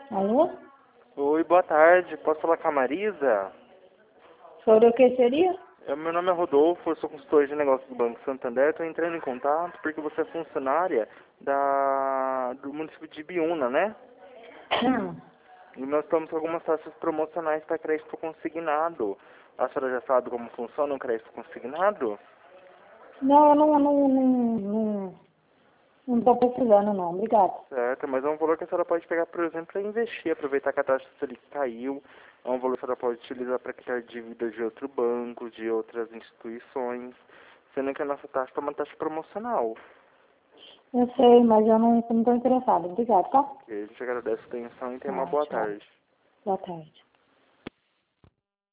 Alô? Oi, boa tarde. Posso falar com a Marisa? Sobre o que seria? Meu nome é Rodolfo, eu sou consultor de negócios do Banco Santander. Estou entrando em contato porque você é funcionária do município de Ibiúna, né? E nós estamos com algumas taxas promocionais para crédito consignado. A senhora já sabe como funciona um crédito consignado? Não, não tô precisando não, obrigado. Certo, mas é um valor que a senhora pode pegar, por exemplo, para investir, aproveitar que a taxa Selic caiu. É um valor que a senhora pode utilizar para quitar dívidas de outro banco, de outras instituições, sendo que a nossa taxa é uma taxa promocional. Eu sei, mas eu não tô interessado, obrigado, tá? Ok, a gente agradece a atenção e tenha uma Tá, boa tchau. tarde. Boa tarde.